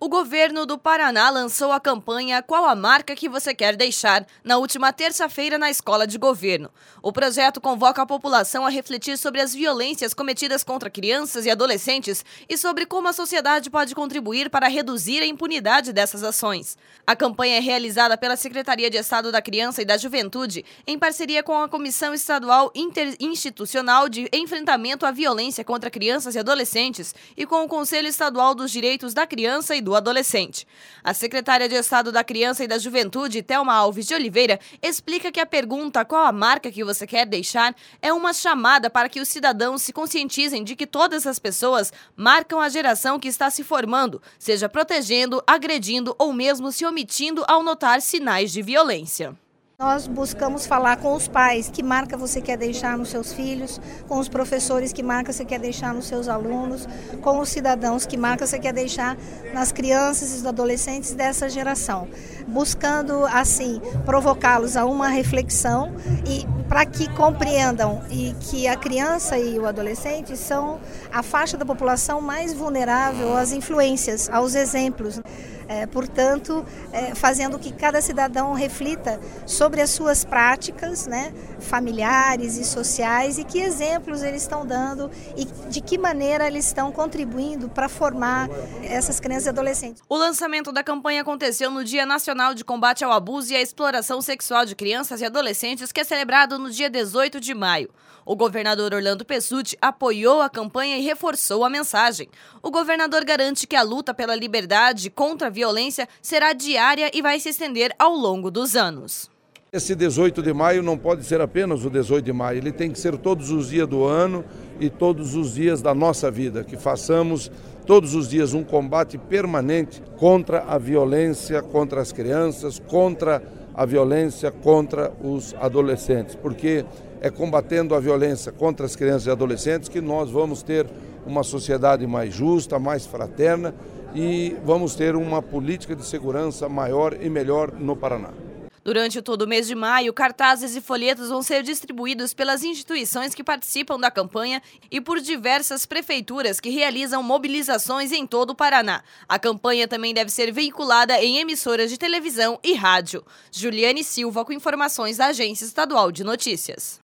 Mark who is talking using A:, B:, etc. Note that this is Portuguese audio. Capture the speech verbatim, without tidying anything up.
A: O governo do Paraná lançou a campanha Qual a Marca que Você Quer Deixar na última terça-feira na Escola de Governo. O projeto convoca a população a refletir sobre as violências cometidas contra crianças e adolescentes e sobre como a sociedade pode contribuir para reduzir a impunidade dessas ações. A campanha é realizada pela Secretaria de Estado da Criança e da Juventude em parceria com a Comissão Estadual Interinstitucional de Enfrentamento à Violência contra Crianças e Adolescentes e com o Conselho Estadual dos Direitos da Criança e do adolescente. A secretária de Estado da Criança e da Juventude, Thelma Alves de Oliveira, explica que a pergunta qual a marca que você quer deixar é uma chamada para que os cidadãos se conscientizem de que todas as pessoas marcam a geração que está se formando, seja protegendo, agredindo ou mesmo se omitindo ao notar sinais de violência.
B: Nós buscamos falar com os pais, que marca você quer deixar nos seus filhos, com os professores, que marca você quer deixar nos seus alunos, com os cidadãos, que marca você quer deixar nas crianças e nos adolescentes dessa geração. Buscando, assim, provocá-los a uma reflexão e para que compreendam e que a criança e o adolescente são a faixa da população mais vulnerável às influências, aos exemplos. É, portanto, é, fazendo que cada cidadão reflita sobre as suas práticas, né, familiares e sociais e que exemplos eles estão dando e de que maneira eles estão contribuindo para formar essas crianças e adolescentes.
A: O lançamento da campanha aconteceu no Dia Nacional de Combate ao Abuso e à Exploração Sexual de Crianças e Adolescentes, que é celebrado no dia dezoito de maio. O governador Orlando Pessutti apoiou a campanha e reforçou a mensagem. O governador garante que a luta pela liberdade contra a violência será diária e vai se estender ao longo dos anos.
C: Esse dezoito de maio não pode ser apenas o dezoito de maio, ele tem que ser todos os dias do ano e todos os dias da nossa vida, que façamos todos os dias um combate permanente contra a violência contra as crianças, contra a violência contra os adolescentes, porque é combatendo a violência contra as crianças e adolescentes que nós vamos ter uma sociedade mais justa, mais fraterna e vamos ter uma política de segurança maior e melhor no Paraná.
A: Durante todo o mês de maio, cartazes e folhetos vão ser distribuídos pelas instituições que participam da campanha e por diversas prefeituras que realizam mobilizações em todo o Paraná. A campanha também deve ser veiculada em emissoras de televisão e rádio. Juliane Silva com informações da Agência Estadual de Notícias.